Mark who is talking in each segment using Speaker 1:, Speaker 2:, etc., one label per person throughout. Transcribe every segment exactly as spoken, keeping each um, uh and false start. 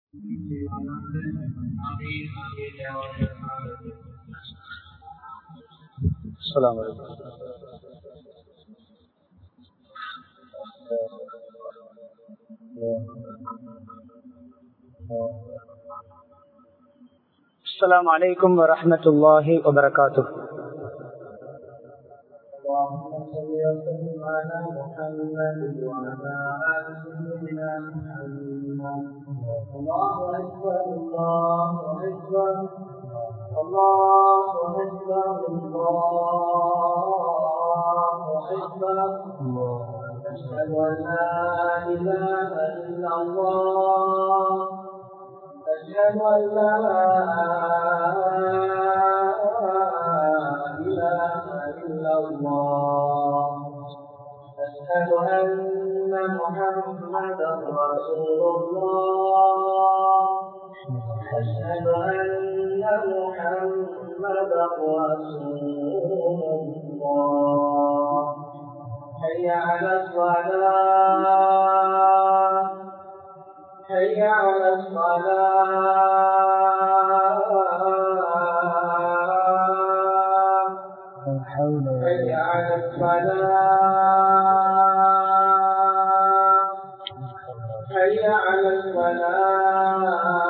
Speaker 1: السلام عليكم. السلام عليكم ورحمة الله وبركاته.
Speaker 2: اللهم صل وسلم على محمد وعلى آل سيدنا محمد. الله أكبر الله أكبر الله أكبر الله أكبر. أشهد أن لا إله إلا الله أشهد أن لا إله إلا الله أشهد أن محمدا رسول الله أشهد أن محمدا رسول الله. حي على الصلاة حي على الصلاة حي على الصلاة حي على الصلاة.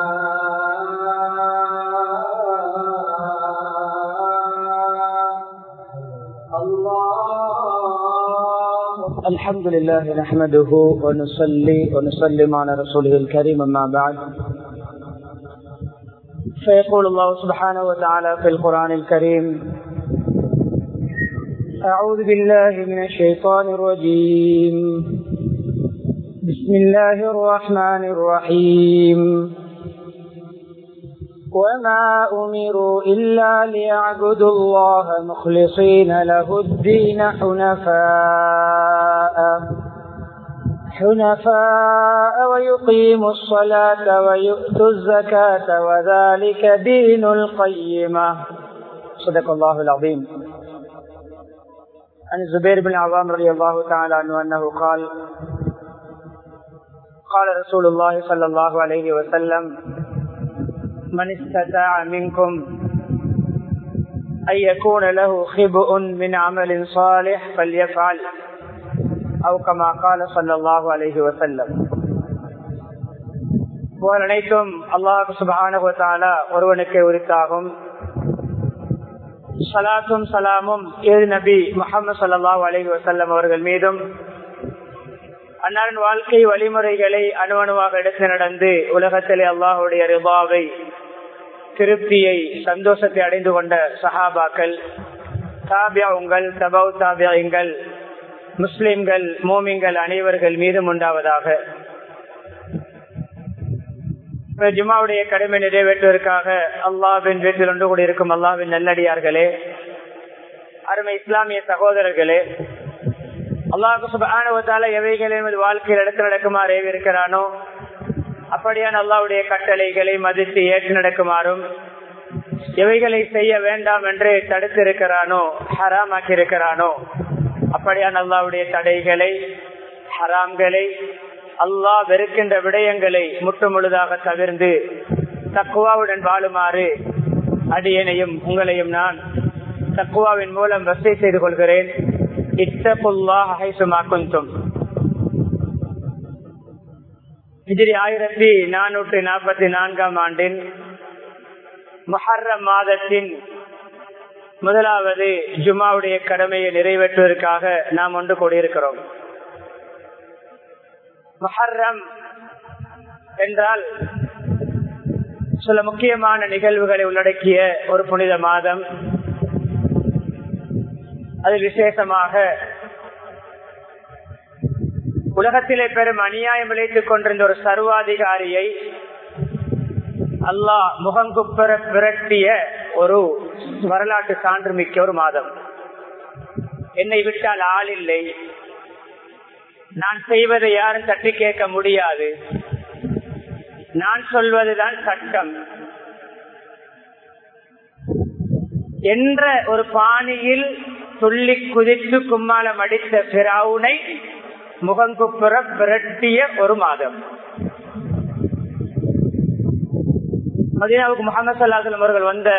Speaker 1: الحمد لله نحمده ونصلي ونسلم على رسوله الكريم، أما بعد، فيقول الله سبحانه وتعالى في القرآن الكريم: أعوذ بالله من الشيطان الرجيم، بسم الله الرحمن الرحيم. وما أمروا إلا ليعبدوا الله مخلصين له الدين حنفاء حنفاء ويقيموا الصلاة ويؤتوا الزكاة وذلك دين القيمة. صدق الله العظيم. عن الزبير بن العوام رضي الله تعالى عنه أنه قال: قال رسول الله صلى الله عليه وسلم: من استطاع منكم أن يكون له خبء من عمل صالح فليفعل، أو كما قال صلى الله عليه وسلم. புகழ் அனைத்தும் அல்லாஹ் சுப்ஹானஹு வ தஆலா ஒருவனுக்கே உரித்தாகும். ஸலாத்தும் சலாமும் ஏழு நபி முஹம்மது ஸல்லல்லாஹு அலைஹி வஸல்லம் அவர்கள் மீதும், அன்னாரின் வாழ்க்கை வழிமுறைகளை அணுவணுவாக எடுத்து நடந்து உலகத்திலே அல்லாஹுடைய ரிபாவை, திருப்தியை, சந்தோஷத்தை அடைந்து கொண்ட சஹாபாக்கள், தாபியங்கள், தபவு தாபியங்கள், முஸ்லிம்கள், மோமின்கள் அனைவர்கள் மீதும் உண்டாவதாக. ஜும்மாவுடைய கடமை நிறைவேற்றுவதற்காக அல்லாஹ்வின் வீட்டில் ஒன்று கூடியிருக்கும் அல்லாஹ்வின் நல்லடியார்களே, அருமை இஸ்லாமிய சகோதரர்களே, அல்லாஹ் சுப்ஹானஹு வ தஆலா எவைகளை நமது வாழ்க்கையில் எடுத்து நடக்குமாறு ஏவிருக்கிறானோ அப்படியான அல்லாஹ்வுடைய கட்டளைகளை மதித்து ஏற்று நடக்குமாறும், எவைகளை செய்ய வேண்டாம் என்று தடுத்து இருக்கிறானோ, ஹராமாக்கி இருக்கிறானோ அப்படியான அல்லாஹ்வுடைய தடைகளை, ஹராம்களை, அல்லாஹ் வெறுக்கின்ற விடயங்களை முற்று முழுதாக தவிர்ந்து தக்வாவுடன் வாழுமாறு அடியேனையும் உங்களையும் நான் தக்வாவின் மூலம் வசதி செய்து கொள்கிறேன். இத்தகுல்லாஹ் ஹைசுமா குன்தும். ஹிஜ்ரி ஆயிரத்தி நானூற்றி நாற்பத்தி நான்காம் ஆண்டின் முஹர்ரம் மாதத்தின் முதலாவது ஜும்மாவுடைய கடமையை நிறைவேற்றுவதற்காக நாம் ஒன்று கூடியிருக்கிறோம். முஹர்ரம் என்றால் சில முக்கியமான நிகழ்வுகளை உள்ளடக்கிய ஒரு புனித மாதம். அதில் விசேஷமாக உலகத்திலே பெரும் அநியாயம் விளைத்துக் கொண்டிருந்த ஒரு சர்வாதிகாரியை அல்லாஹ் முகங்குப்புற விரட்டிய ஒரு வரலாற்று சான்று மிக்க ஒரு மாதம். என்னை விட்டால் ஆள் இல்லை, நான் செய்வதை யாரும் தட்டி கேட்க முடியாது, நான் சொல்வதுதான் சட்டம் என்ற ஒரு பாணியில் துள்ளி குதித்து கும்மாளம் அடித்த பிராவுனை முகங்குப்புற விரட்டிய ஒரு மாதம். மதீனாவுக்கு முஹம்மது ஸல்லல்லாஹு அலைஹி வஸல்லம் அவர்கள் வந்த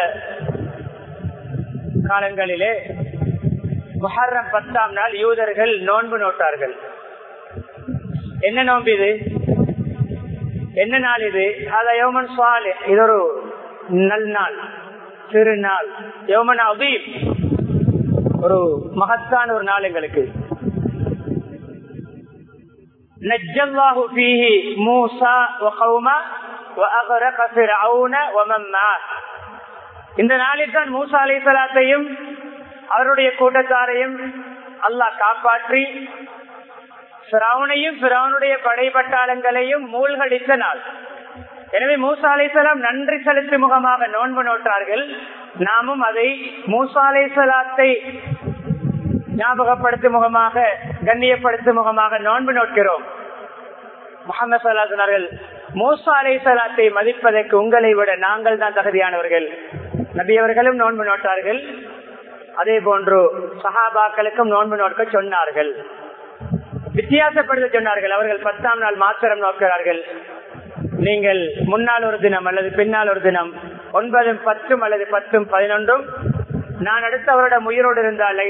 Speaker 1: காலங்களிலே முஹர்ரம் பத்தாம் நாள் யூதர்கள் நோன்பு நோட்டார்கள். என்ன நோன்பு இது? என்ன நாள் இது? அத யௌமன் ஸாலிஹ், இது ஒரு நல் நாள், திருநாள், யௌமன் அதீம், ஒரு மகத்தான ஒரு நாள் எங்களுக்கு. நஜ்ஜல்லாஹு ஃபீஹி மூஸா வ கௌமா வ அக்ரக ஃபிர்அவுன வ மன் மஅஹ். இந்த நாளில் தான் மூசா அலைஹிஸ்ஸலாத்தையும் அவருடைய கூட்டத்தாரையும் அல்லாஹ் காப்பாற்றி ஃபிரௌனையும் ஃபிரௌனுடைய படைபட்டாளங்களையும் மூழ்கடித்த நாள். எனவே மூசா அலைஹிஸ்ஸலாம் நன்றி செலுத்தும் முகமாக நோன்பு நோட்டார்கள். நாமும் அதை மூசா அலைஹிஸ்ஸலாத்தை ஞாபகப்படுத்தும் முகமாக, கண்ணியப்படுத்தும் முகமாக நோன்பு நோக்கிறோம். முஹம்மது ஸல்லல்லாஹு அலைஹி வஸல்லம் மூசா அலைஹிஸ்ஸலாத்தை மதிப்பதற்கு உங்களை விட நாங்கள் தான் தகுதியானவர்கள். நபி அவர்களும் நோன்பு நோட்டார்கள். அதே போன்று சஹாபாக்களுக்கும் நோன்பு நோக்க சொன்னார்கள். வித்தியாசப்படுத்த சொன்னார்கள். அவர்கள் பத்தாம் நாள் மாத்திரம் நோக்கிறார்கள். நீங்கள் முன்னால் ஒரு தினம் அல்லது பின்னால் ஒரு தினம், ஒன்பதும் பத்தும் அல்லது பத்தும் பதினொன்றும், நான் அடுத்த அவரிடம் உயிரோடு இருந்தால்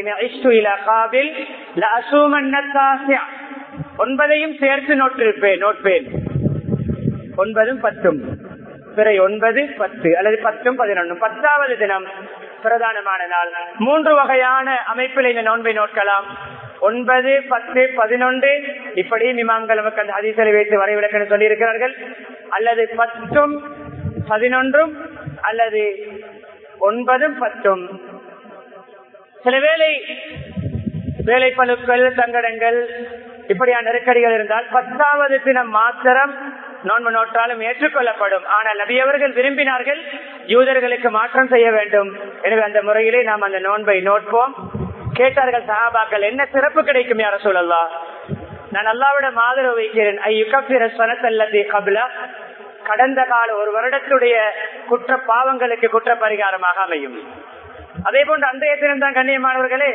Speaker 1: ஒன்பதையும் சேர்த்து நோட்டிருப்பேன் நோட்பேன் ஒன்பதும் பத்தும், பிறை ஒன்பது பத்து அல்லது பத்தும் பதினொன்றும். பத்தாவது தினம் பிரதானமான நாள். மூன்று வகையான அமைப்பில் இந்த நோன்பை நோக்கலாம். ஒன்பது, பத்து, பதினொன்று, இப்படியும் இமாம்கள் நமக்கு அந்த ஹதீஸை வைத்து வரைவிலக்கணம் சொல்லி இருக்கிறார்கள். அல்லது பத்தும் பதினொன்றும் அல்லது ஒன்பதும் பத்தும். சில வேளை வேலை பழுக்கள், சங்கடங்கள், இப்படியான நெருக்கடிகள் இருந்தால் பத்தாவது தினம் மாத்திரம் நோன்பு நோட்டாலும் ஏற்றுக்கொள்ளப்படும். ஆனால் நபி அவர்கள் விரும்பினார்கள் யூதர்களுக்கு மாற்றம் செய்ய வேண்டும். எனவே அந்த முறையிலே நாம் அந்த நோன்பை நோட்போம். கேட்டார்கள் சஹாபாக்கள், என்ன சிறப்பு கிடைக்கும் யா ரசூலல்லாஹ்? நான் அல்லாஹ்விடம் ஆதரவு வைக்கிறேன். ஐயுகஃபிர ஸனத்தல்லதி கப்ல, கடந்த கால ஒரு வருடத்துடைய குற்ற பாவங்களுக்கு குற்ற பரிகாரமாக அமையும். அதே போன்று அன்றைய தினம் தான் கண்ணியமானவர்களே,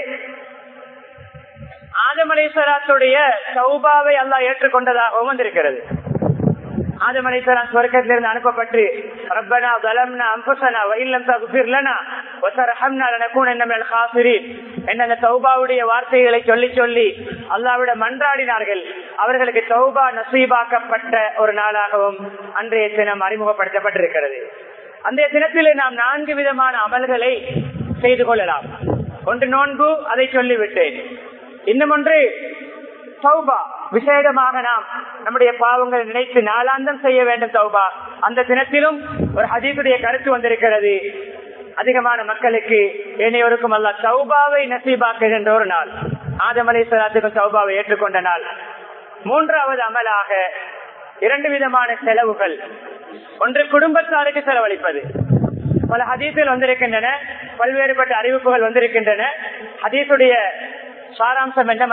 Speaker 1: ஆதம் அலைஹிஸ்ஸலாத்துடைய தௌபாவை அல்லாஹ் ஏற்றுக்கொண்டதாக வந்திருக்கிறது. ஆதம் அலைஹிஸ்ஸலாம் சொர்க்கத்திலிருந்து அனுப்பப்பட்டு ரப்பனா ஸலம்னா அன்ஃபுஸனா வ இல்லம் தக்ஃபிர் லனா வ தர்ஹம்னா லனகூனன்ன மினல் காஸிரீன் என்ற அந்த தௌபாவுடைய வார்த்தைகளை சொல்லி சொல்லி அல்லாஹ்விடம் மன்றாடினார்கள். அவர்களுக்கு தௌபா நசீபாக்கப்பட்ட ஒரு நாளாகவும் அன்றைய தினம் அறிமுகப்படுத்தப்பட்டிருக்கிறது. அந்த தினத்திலே நாம் நான்கு விதமான அமல்களை செய்து கொள்ளலாம். ஒன்று நோன்பு, அதை சொல்லிவிட்டேன். இன்னும் ஒன்று தௌபா, விசேடமாக நாம் நம்முடைய பாவங்களை நினைத்து நாளாந்தம் செய்ய வேண்டும் தௌபா. அந்த தினத்திலும் ஒரு ஹதீஸுடைய கருத்து வந்திருக்கிறது. அதிகமான மக்களுக்கு ஏனையோருக்கும் அல்லாஹ் தௌபாவை நசீபாக்குகின்ற ஒரு நாள். ஆதம் அலைஹிஸ்ஸலாத்துக்கும் தௌபாவை ஏற்றுக்கொண்ட நாள். மூன்றாவது அமலாக இரண்டு விதமான செலவுகள். ஒன்று குடும்பத்தாருக்கு செலவழிப்பது. பல ஹதீஸுகள் வந்திருக்கின்றன, பல்வேறுபட்ட அறிவிப்புகள் வந்திருக்கின்றன. ஹதீஸுடைய சாராம்சம் என்ன?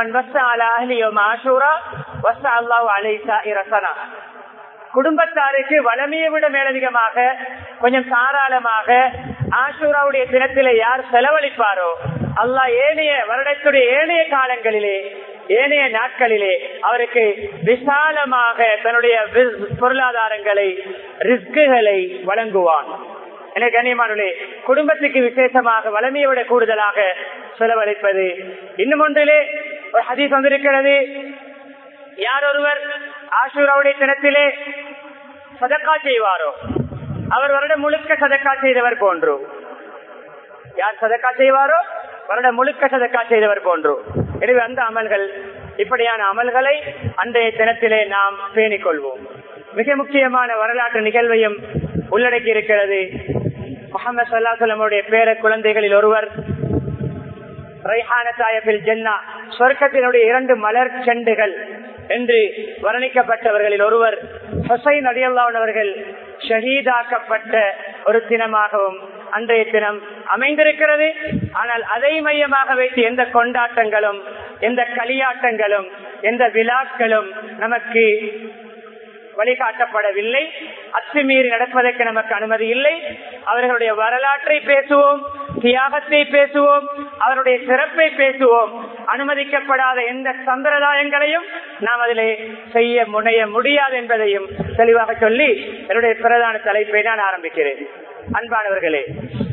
Speaker 1: குடும்பத்தாருக்கு வளமையை விட மேலதிகமாக கொஞ்சம் தாராளமாக ஆஷூராவுடைய தினத்திலே யார் செலவழிப்பாரோ அல்லாஹ் ஏனைய வருடத்துடைய ஏனைய காலங்களிலே, ஏனைய நாட்களிலே அவருக்கு விசாலமாக தன்னுடைய பொருளாதாரங்களை, ரிஸ்குகளை வழங்குவான். எனவே கண்ணியமானவர்களே, குடும்பத்துக்கு விசேஷமாக வளமையை விட கூடுதலாக செலவழிப்பது. இன்னும் ஒன்றிலே ஒரு ஹதீஸ் வந்திருக்கிறது. யார் ஒருவர் ஆஷூராவுடைய தினத்திலே சதக்கா செய்வாரோ அவர் வருடம் முழுக்க சதக்கா செய்தவர் போன்று. யார் சதக்கா செய்வாரோ வருடம் முழுக்க சதக்கா செய்தவர் போன்று. எனவே அந்த அமல்கள், இப்படியான அமல்களை அன்றைய தினத்திலே நாம் பேணிக் கொள்வோம். மிக முக்கியமான வரலாற்று நிகழ்வையும் உள்ளடக்கி இருக்கிறது. முஹம்மது ஸல்லல்லாஹு அலைஹி வஸல்லம் பேர குழந்தைகளில் ஒருவர் ரைஹானத்தாயபில் ஜன்னா, சொர்க்கத்தினுடைய இரண்டு மலர் செண்டுகள் என்று வர்ணிக்கப்பட்டவர்களில் ஒருவர் ஹுசைன் ரலியல்லாஹு அவர்கள் ஷஹீதாக்கப்பட்ட ஒரு தினமாகவும் அன்றைய தினம் அமைந்திருக்கிறது. ஆனால் அதை மையமாக வைத்து எந்த கொண்டாட்டங்களும், எந்த களியாட்டங்களும், எந்த விழாக்களும் நமக்கு வழிகாட்டப்படவில்லை. அத்துமீறி நடப்பதற்கு நமக்கு அனுமதி இல்லை. அவர்களுடைய வரலாற்றை பேசுவோம், தியாகத்தை பேசுவோம், அவருடைய சிறப்பை பேசுவோம். அனுமதிக்கப்படாத எந்த சம்பிரதாயங்களையும் நாம் அதிலே செய்ய முனைய முடியாது என்பதையும் தெளிவாக சொல்லி என்னுடைய பிரதான தலைப்பை நான் ஆரம்பிக்கிறேன். அன்பானவர்களே,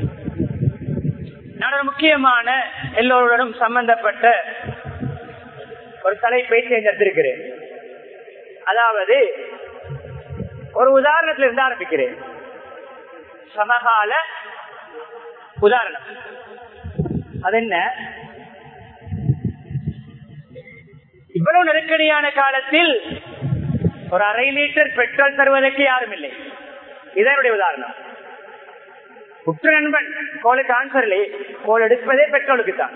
Speaker 1: நான் ஒரு முக்கியமான எல்லோருடனும் சம்பந்தப்பட்ட ஒரு தலைப்பை தேர்ந்தெடுத்திருக்கிறேன். அதாவது ஒரு உதாரணத்தில் இருந்து ஆரம்பிக்கிறேன். சமகால உதாரணம். அது என்ன? இவ்வளவு நெருக்கடியான காலத்தில் ஒரு அரை லிட்டர் பெட்ரோல் தருவதற்கு யாரும் இல்லை. இதனுடைய உதாரணம். உற்ற நண்பன் கோலுக்கு ஆன்சர்லே கோல் எடுப்பதே பெட்ரோலுக்கு தான்.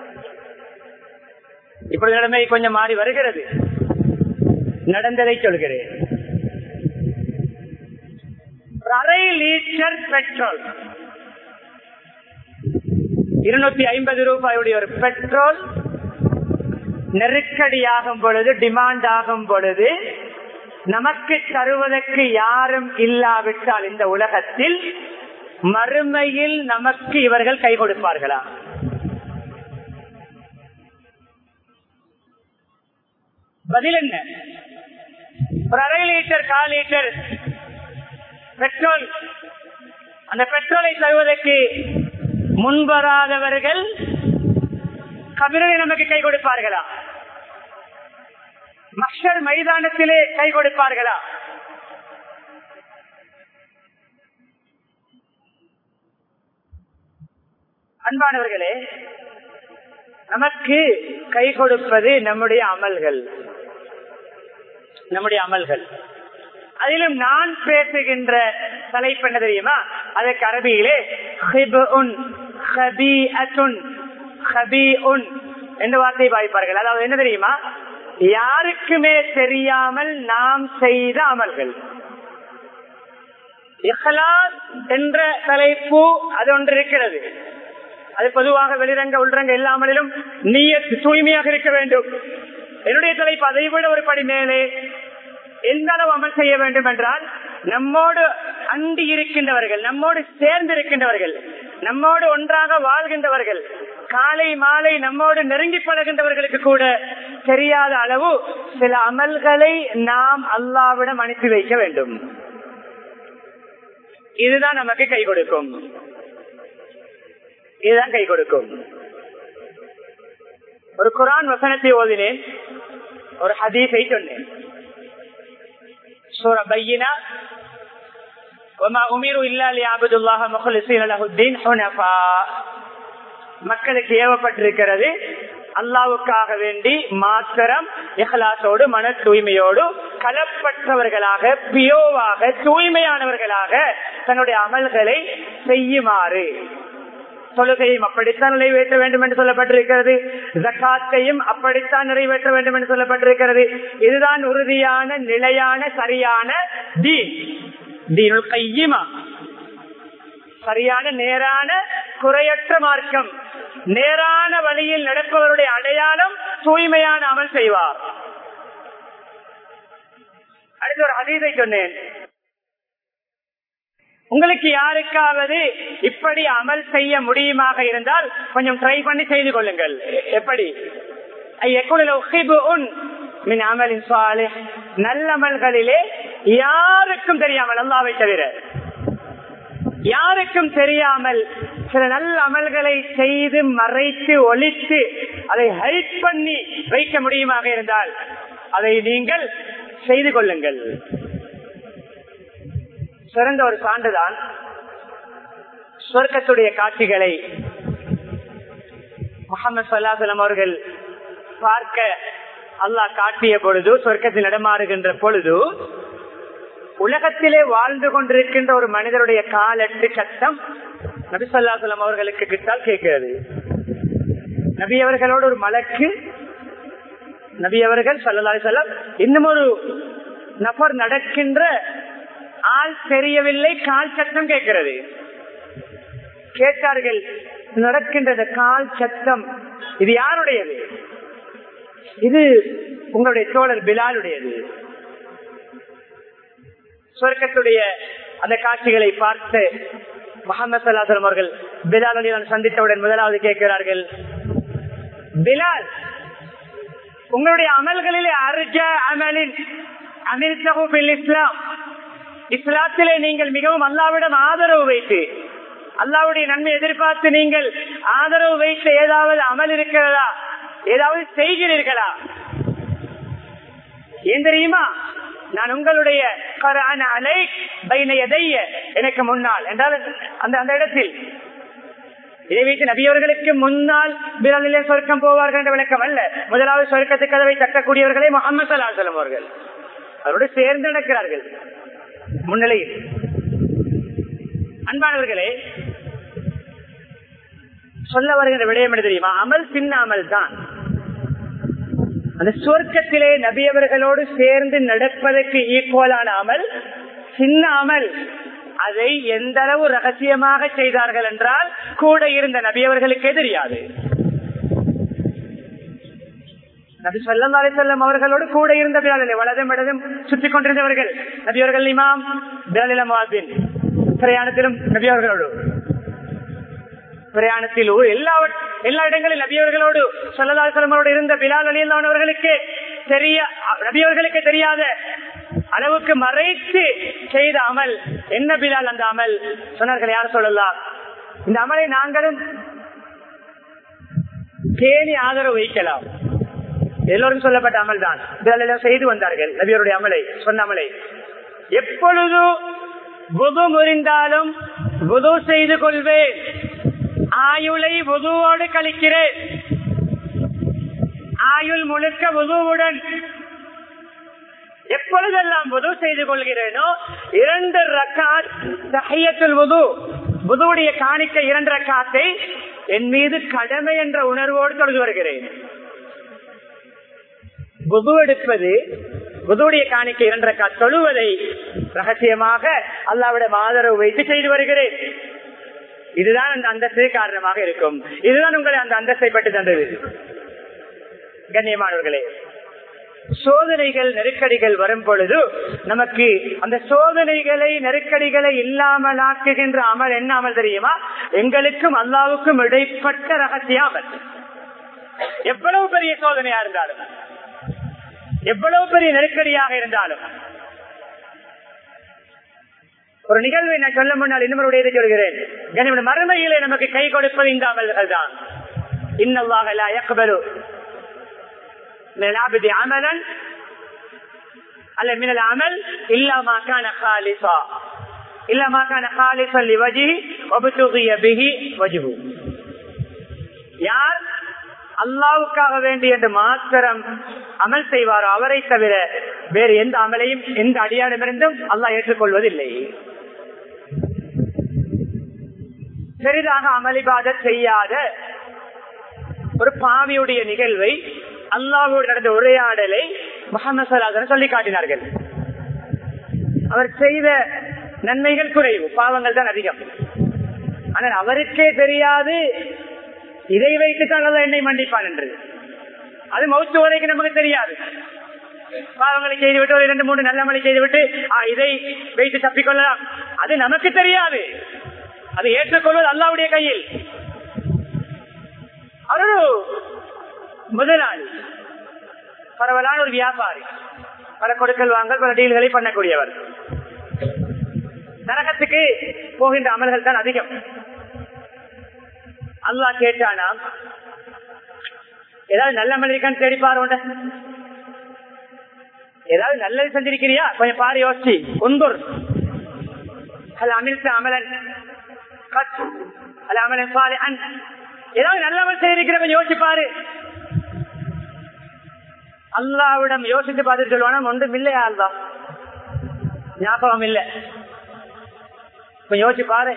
Speaker 1: இப்படி நிலைமை கொஞ்சம் மாறி வருகிறது. நடந்ததை சொல்கிறேன். அரை லிட்டர் பெட்ரோல் இருநூத்தி ஐம்பது ரூபாயுடைய ஒரு பெட்ரோல் நெருக்கடியாகும் பொழுது, டிமாண்ட் ஆகும் பொழுது, நமக்கு தருவதற்கு யாரும் இல்லாவிட்டால் இந்த உலகத்தில் மறுமையில் நமக்கு இவர்கள் கை கொடுப்பார்களா? பதில் என்ன? ஒரு அரை லிட்டர் கால் லிட்டர் பெட்ரோல், அந்த பெட்ரோலை தருவதற்கு முன்வராதவர்கள் கபிரிலே நமக்கு கை கொடுப்பார்களா? மஹ்ஷர் மைதானத்திலே கை கொடுப்பார்களா? அன்பானவர்களே, நமக்கு கை கொடுப்பது நம்முடைய அமல்கள். நம்முடைய அமல்கள். அதிலும் நான் பேசுகின்ற தலைப்பு என்ன தெரியுமா? அதற்கு அரபியிலே என்ற வார்த்தையை பாய்ப்பார்கள். அதாவது என்ன தெரியுமா? யாருக்குமே தெரியாமல் நாம் செய்த அமல்கள். இஹ்லாஸ் என்ற தலைப்பு அது ஒன்று இருக்கிறது. அது பொதுவாக வெளிரங்க உள்ரங்க எல்லா அமலிலும் நியத் தூய்மையாக இருக்க வேண்டும். என்னுடைய தலைப்பு அதை விட ஒரு படி மேலே. எந்த அளவு அமல் செய்ய வேண்டும் என்றால், நம்மோடு அண்டி இருக்கின்றவர்கள், நம்மோடு சேர்ந்து இருக்கின்றவர்கள், நம்மோடு ஒன்றாக வாழ்கின்றவர்கள், காலை மாலை நம்மோடு நெருங்கி பழகின்றவர்களுக்கு கூட தெரியாத அளவு சில அமல்களை நாம் அல்லாஹ்விடம் அனுப்பி வைக்க வேண்டும். இதுதான் நமக்கு கை கொடுக்கும். இதுதான் கை கொடுக்கும். ஒரு குர்ஆன் வசனத்தை ஓதினேன், ஒரு ஹதீஸை சொன்னேன். சூரா பையினா, வமா உமிரு இல்லா லியஅபுதுல்லாஹ முக்லிஸீன லஹுத்தீன் ஹுனஃபா. மக்களுக்கு ஏவப்பட்டிருக்கிறது அல்லாஹ்வுக்காக வேண்டி மாத்திரம் இஹ்லாஸோடு, மன தூய்மையோடு, கலப்பற்றவர்களாக, பியோவாக, தூய்மையானவர்களாக தன்னுடைய அமல்களை செய்யுமாறு. தொழுகையும் அப்படித்தான் நிறைவேற்ற வேண்டும் என்று சொல்லப்பட்டிருக்கிறது. ஜகாத்தையும் அப்படித்தான் நிறைவேற்ற வேண்டும் என்று சொல்லப்பட்டிருக்கிறது. இதுதான் உறுதியான, நிலையான, சரியான தீன். தீனுல் கையிமா, சரியான நேரான குறையற்ற மார்க்கம். நேரான வழியில் நடப்பவருடைய அடையாளம் தூய்மையான அமல் செய்வார். அடுத்து ஒரு ஹதீஸை சொன்னேன். உங்களுக்கு யாருக்காவது இப்படி அமல் செய்ய முடியுமாக இருந்தால் கொஞ்சம் ட்ரை பண்ணி செய்து கொள்ளுங்கள். எப்படி? நல்லமல்களிலே யாருக்கும் தெரியாமல், அல்லாஹ்வை தவிர யாருக்கும் தெரியாமல் சில நல்ல அமல்களை செய்து மறைத்து ஒளித்து அதை ஹைட் பண்ணி வைக்க முடியுமாக இருந்தால் அதை நீங்கள் செய்து கொள்ளுங்கள். சிறந்த ஒரு சான்றுதான் சொர்க்கத்துடைய காட்சிகளை முஹம்மது ஸல்லல்லாஹு அலைஹி வஸல்லம் அவர்கள் பார்க்க அல்லாஹ் காட்டிய பொழுது, சொர்க்கத்தில் நடமாறுகின்ற பொழுது, உலகத்திலே வாழ்ந்து கொண்டிருக்கின்ற ஒரு மனிதருடைய காலட்டு சத்தம் நபி ஸல்லல்லாஹு அலைஹி வஸல்லம் அவர்களுக்கு கிட்டால் கேட்கிறது. நபி அவர்களோடு ஒரு மலக்கு, நபி அவர்கள் ஸல்லல்லாஹு அலைஹி வஸல்லம் இன்னும் ஒரு நபர் நடக்கின்ற ஆள் தெரியவில்லை, கால் சத்தம் கேட்கிறது. கேட்டார்கள், நடக்கின்ற கால் சத்தம் இது யாருடையது? இது உங்களுடைய தோழர் பிலாலுடையது. சொர்க்கத்துடைய அந்த காட்சிகளை பார்த்து முஹம்மது ஸல்லல்லாஹு அலைஹி வஸல்லம் அவர்கள் பிலால் அலியை சந்தித்தவுடன் முதலாவது கேட்கிறார்கள், பிலால், உங்களுடைய அமல்களிலே அர்ஜ அமலின் அமிர்தஹு ஃபில் இஸ்லாம், இஸ்லாத்திலே நீங்கள் மிகவும் அல்லாஹ்விடம் ஆதரவு வைத்து அல்லாஹ்வுடைய நன்மை எதிர்பார்த்து நீங்கள் ஆதரவு வைத்து ஏதாவது அமல் இருக்கிறதா, ஏதாவது செய்கிறீர்களா? ஏன் தெரியுமா? நான் உங்களுடைய குர்ஆன் அலை பைன யதைய, எனக்கு முன்னால் என்றால் அந்த அந்த இடத்தில் இதை வைத்து நபியவர்களுக்கு முன்னால் பிலாலிலே சொர்க்கம் போவார்கள் என்ற விளக்கம் அல்ல. முதலாவது சொர்க்கத்து கதவை தட்டக்கூடியவர்களே முஹம்மது ஸல்லல்லாஹு அலைஹி வஸல்லம் அவர்கள். அவரோடு சேர்ந்து நடக்கிறார்கள் முன்னிலையில். அன்பானவர்களே, சொல்ல வருகின்ற விடயம் என்ன தெரியுமா? அமல் சின்ன அமல் தான். அந்த சொர்க்கத்திலே நபியவர்களோடு சேர்ந்து நடப்பதற்கு ஈக்குவலான அமல் சின்ன அமல். அதை எந்த அளவு ரகசியமாக செய்தார்கள் என்றால் கூட இருந்த நபியவர்களுக்கே தெரியாது. நபி ஸல்லல்லாஹு அலைஹி வஸல்லம் அவர்களோடு கூட இருந்த பிலால் வலதும் இடதும் சுற்றிக் கொண்டிருந்தவர்கள் நபியவர்கள் இமாம், பிலால் முஅத்தின். பிரயாணத்திலும் நபியவர்களோடு, பிரயாணத்தில் எல்லா எல்லா இடங்களிலும் நபியவர்களோடு ஸல்லல்லாஹு அலைஹி வஸல்லம் அவரோடு இருந்த பிலால் ரலியல்லாஹு அன்ஹு அவர்களுக்கு தெரிய நபியவர்களுக்கு தெரியாத அளவுக்கு மறைத்து செய்த அமல் என்ன பிலால்? அந்த அமல் சொன்னார்கள், யார் சொல்லலாம், இந்த அமலை நாங்களும் பேணி ஆதரவு வைக்கலாம். எல்லோரும் சொல்லப்பட்ட அமல் தான். பிலால் செய்து வந்தார்கள் நபியருடைய அமலை, சொன்ன அமலை. எப்பொழுது வுது முறிந்தாலும் வுது செய்து கொள்வேன், ஆயுளை வுதுவோடு கழிக்கிறேன், ஆயுள் முழுக்க வுதுவுடன் எப்பொழுதெல்லாம் வுது செய்து கொள்கிறேனோ இரண்டு ரக்காத் தஹியத்துல் வுது, வுதுவுடைய காணிக்க இரண்டு ரக்காத்தை என் மீது கடமை என்ற உணர்வோடு தொழுது வருகிறேன். வுது எடுப்பது, வுதுவுடைய காணிக்க இரண்டு ரக்காத் தொழுவதை ரகசியமாக அல்லாஹ்விடம் ஆதரவு வைத்து செய்து வருகிறேன். இதுதான் அந்த அந்தஸ்து காரணமாக இருக்கும். இதுதான் உங்களை அந்த அந்தஸ்தை பற்றி தந்தது. கண்ணியமானவர்களே, சோதனைகள் நெருக்கடிகள் வரும் பொழுது நமக்கு அந்த சோதனைகளை நெருக்கடிகளை இல்லாமல் ஆக்குகின்ற அமல் என்ன அமல் தெரியுமா? எங்களுக்கும் அல்லாஹ்வுக்கும் இடைப்பட்ட ரகசிய அமல். எவ்வளவு பெரிய சோதனையா இருந்தாலும், எவ்வளவு பெரிய நெருக்கடியாக இருந்தாலும், ஒரு நிகழ்வை நான் சொல்ல முன்னால் இன்னொரு சொல்கிறேன். என்னுடைய மறுமையிலே நமக்கு கை கொடுப்பது இந்த அமல்கள் தான். இன்னல்லாஹ லா யக்பலு மினல் அப்தி அமலன் அல்ல மினல் அமல் இல்லா மா கான காலிஸா இல்லா மா கான காலிஸன் லிவஜ்ஹி வபதுகிய பிஹி வஜ்ஹு. யார் அல்லாஹ்வுக்காக வேண்டி என்று மாத்திரம் அமல் செய்வாரோ அவரை தவிர வேறு எந்த அமலையும் எந்த அடியானிடமிருந்தும் அல்லாஹ் ஏற்றுக்கொள்வதில்லை. பெரிதாக அமளிபாதத் செய்யாத ஒரு பாவியுடைய நிகழ்வை, அல்லாஹ்வோடு நடந்த உரையாடலை முஹம்மது ஸல்லல்லாஹு அலைஹி வஸல்லம் சொல்லி காட்டினார்கள். அவர் செய்த நன்மைகள் குறைவு, பாவங்கள் தான் அதிகம். ஆனால் அவருக்கே தெரியாது இதை வைத்துத்தான் அல்லாஹ் என்னை மன்னிப்பான் என்று. அது மௌத்து வரைக்கும் நமக்கு தெரியாது. பாவங்களை செய்துவிட்டு ஒரு இரண்டு மூன்று நல்ல மலை செய்துவிட்டு இதை வைத்து தப்பிக்கொள்ளலாம், அது நமக்கு தெரியாது. அதை ஏற்றுக்கொள்வது அல்லாஹ்வுடைய கையில். அவர் ஒரு முதலாளி, பரவலான ஒரு வியாபாரி, பல கொடுக்கல் வாங்கல் பல டீல்களை பண்ணக்கூடியவர். நரகத்துக்கு போகின்ற அமல்கள் தான் அதிகம். அல்லாஹ் கேட்டானா, ஏதாவது நல்ல அமலிக்கான்னு தேடி பாரு, ஏதாவது நல்லது செஞ்சிருக்கிறியா கொஞ்சம் பாரு, யோசிச்சு ஒன்பொரு அமிழ்த்த அமலன் அமலன் சாலிஹன், ஏதாவது நல்லவன் செய்திருக்கிற யோசிச்சு பாரு. அல்லாஹ்விடம் யோசித்து பார்த்துட்டு சொல்லுவானா, ஒன்றும் இல்லையா அல்லாஹ், ஞாபகம் இல்லை, யோசிச்சு பாரு.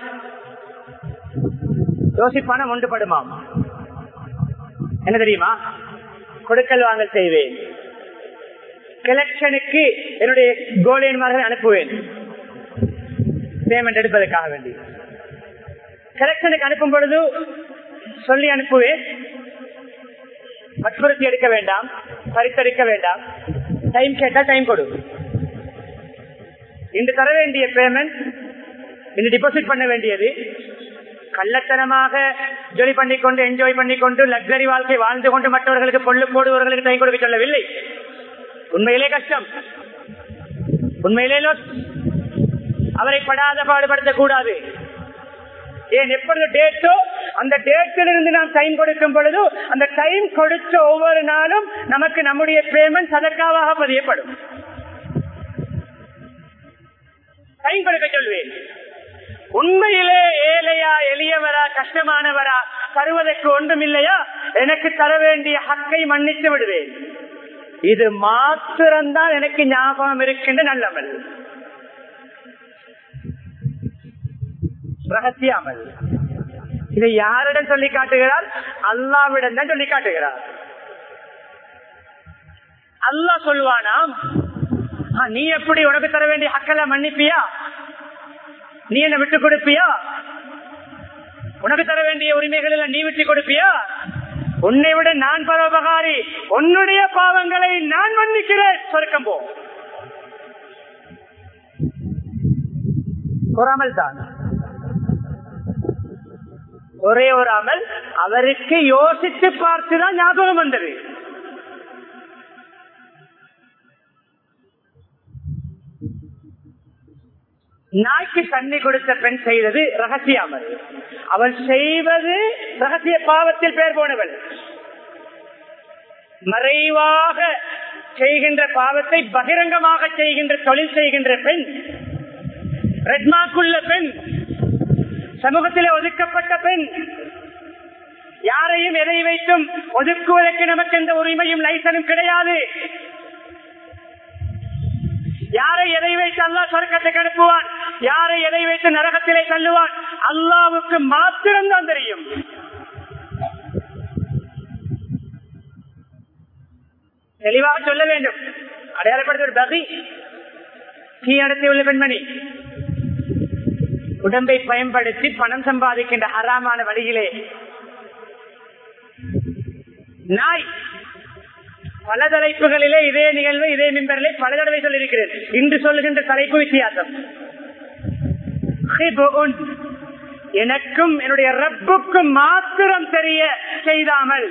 Speaker 1: யோசிப்பான ஒன்றுபடுமாம். என்ன தெரியுமா? கொடுக்கல் வாங்கல் செய்வேன், கலெக்ஷனுக்கு என்னுடைய கோலியன்மார்களை அனுப்புவேன் பேமெண்ட் எடுப்பதற்காக வேண்டி. கலெக்ஷனுக்கு அனுப்பும் பொழுது சொல்லி அனுப்புவேன், வற்புறுத்தி எடுக்க வேண்டாம், பரிசளிக்க வேண்டாம், டைம் கேட்டா டைம் கொடு, இன்று தர வேண்டிய பேமெண்ட் இந்த டிபாசிட் பண்ண வேண்டியது கள்ளத்தனமாக ஜொலி பண்ணிக்கொண்டு என்ஜாய் பண்ணிக்கொண்டு லக்ஸரி வாழ்க்கை வாழ்ந்து கொண்டு மற்றவர்களுக்கு பொல்லு போடுவர்களுக்கு கை கொடுக்க சொல்லவில்லை. உண்மையிலே கஷ்டம், உண்மையிலே அவரை படாத பாடுபடுத்தக் கூடாது. ஏன் எப்பொழுது டேட்டோ அந்த டேட்டில் இருந்து நாம் டைம் கொடுக்கும் பொழுது அந்த டைம் கொடுத்த ஒவ்வொரு நாளும் நமக்கு நம்முடைய பேமெண்ட் சதக்காவாக பதியப்படும். டைம் கொடுக்க சொல்வேன். உண்மையிலே ஏழையா எளியவரா கஷ்டமானவரா தருவதற்கு ஒன்றும் இல்லையா, எனக்கு தர வேண்டிய ஹக்கை மன்னித்து விடுவேன். இது மாத்திரம்தான் எனக்கு ஞாபகம் இருக்கின்ற நல்லமல், ரகசியாமல். இதை யாரிடம் சொல்லி காட்டுகிறார்? அல்லாவிடம் தான் சொல்லி காட்டுகிறார். அல்லாஹ் சொல்வானாம், நீ எப்படி உனக்கு தர வேண்டிய ஹக்கெல்லாம் மன்னிப்பியா? நீ என்ன விட்டு கொடுப்பியா? உனக்கு தர வேண்டிய உரிமைகள் எல்லாம் நீ விட்டு கொடுப்பியா? உன்னை விட நான் பரோபகாரி, உன்னுடைய பாவங்களை நான் மன்னிக்கிறேன், சொர்க்கம் போ. ஒரு அமல் தான், ஒரே ஒரு அமல். அவருக்கு யோசித்து பார்த்துதான் ஞாபகம் வந்தது. நாய்க்கு தண்ணி கொடுத்த பெண் செய்தது ரகசிய அமல். அவள் செய்வது ரகசிய பாவத்தில் பெயர் போனவள். மறைவாக செய்கின்ற பாவத்தை பகிரங்கமாக செய்கின்ற தொழில் செய்கின்ற பெண், ரெட்மாக்குள்ள பெண், சமூகத்திலே ஒதுக்கப்பட்ட பெண், யாரையும் எதை வைத்தும் ஒதுக்குவதற்கு நமக்கு எந்த உரிமையும் லைசனும் கிடையாது. யாரை எதை வைத்து அல்லாஹ் சொர்க்கத்துக்கு அனுப்புவான், யாரை எதை வைத்து நரகத்திலே தள்ளுவான், அல்லாஹ்வுக்கு மாத்திரம்தான் தெரியும். தெளிவாக சொல்ல வேண்டும். அடையாளப்படுத்த ஒரு பகி கீ இடத்தில் உள்ள பெண்மணி உடம்பை பயன்படுத்தி பணம் சம்பாதிக்கின்ற ஹராமான வழியிலே நாய். பல தலைப்புகளிலே இதே நிகழ்வு இதே மிம்பரிலே பல தடவை சொல்லியிருக்கிறேன். இன்று சொல்லுகின்ற தலைப்பு வித்தியாசம். எனக்கும் என்னுடைய ரப்புக்கும் மாத்திரம் தெரிய செய்தாமல்.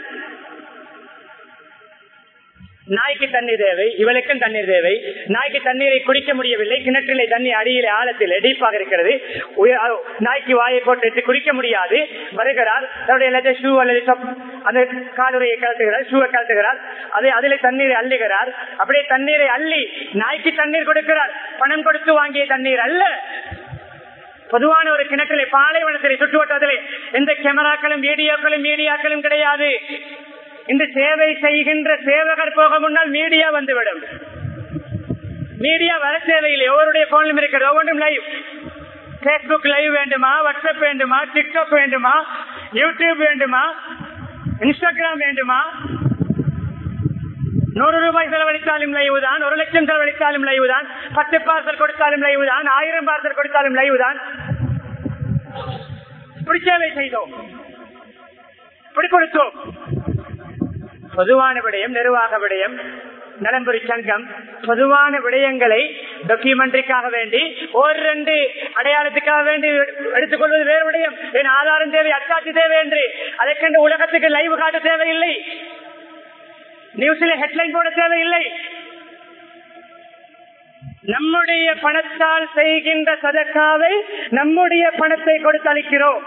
Speaker 1: நாய்க்கு தண்ணீர் தேவை, இவளுக்கும் தண்ணீர் தேவை. நாய்க்கு தண்ணீரை குடிக்க முடியவில்லை, கிணற்றிலே தண்ணி அடியிலே ஆழத்தில் டீப்பாக இருக்கிறது. நாய்க்கு வாயை போட்டு குடிக்க முடியாது. வருகிறார், தன்னுடைய ஷூ அல்லது அந்த காலுரையை கலத்துகிறார், ஷூவை கலத்துகிறார், அதை அதிலே தண்ணீரை அள்ளுகிறார். அப்படியே தண்ணீரை அள்ளி நாய்க்கு தண்ணீர் கொடுக்கிறார். பணம் கொடுத்து வாங்கிய தண்ணீர் அல்ல. பொதுவான ஒரு கிணற்றிலே பாலைவனத்திலே சுற்றுவட்டத்திலே எந்த கேமராக்களும் வீடியோக்களும் மீடியாக்களும் கிடையாது. இந்த சேவை செய்கின்ற சேவகர் போக முன்னால் மீடியா வந்துவிடும். மீடியா வர தேவையில்லை, ஒவ்வொருடைய போனிலும் இருக்கிறது, ஒவ்வொன்றும் லைவ். பேஸ்புக் லைவ் வேண்டுமா, வாட்ஸ்அப் வேண்டுமா, டிக்டாக் வேண்டுமா, யூடியூப் வேண்டுமா, இன்ஸ்டாகிராம் வேண்டுமா, நூறு ரூபாய் செலவழித்தாலும் லைவ் தான், ஒரு லட்சம் செலவழித்தாலும் லைவ் தான், பத்து பார்சல் கொடுத்தாலும் லைவ் தான், ஆயிரம் பார்சல் கொடுத்தாலும் லைவ் தான். இப்படி சேவை செய்தோம், இப்படி கொடுத்தோம். பொதுவான விடயம், நிர்வாக விடயம், நலம்புரி சங்கம், பொதுவான விடயங்களை டாக்குமெண்ட்ரிக்காக வேண்டி ஒரு ரெண்டு அடையாளத்துக்காக வேண்டி எடுத்துக்கொள்வது வேறு விடயம். என் ஆதாரம் தேவை, அச்சாட்சி தேவை என்று அதற்கென்று உலகத்துக்கு லைவ் காட்ட தேவையில்லை, நியூஸ்ல ஹெட்லைன் போட தேவையில்லை. நம்முடைய பணத்தால் செய்கின்ற சதக்காவை நம்முடைய பணத்தை கொடுத்து அளிக்கிறோம்.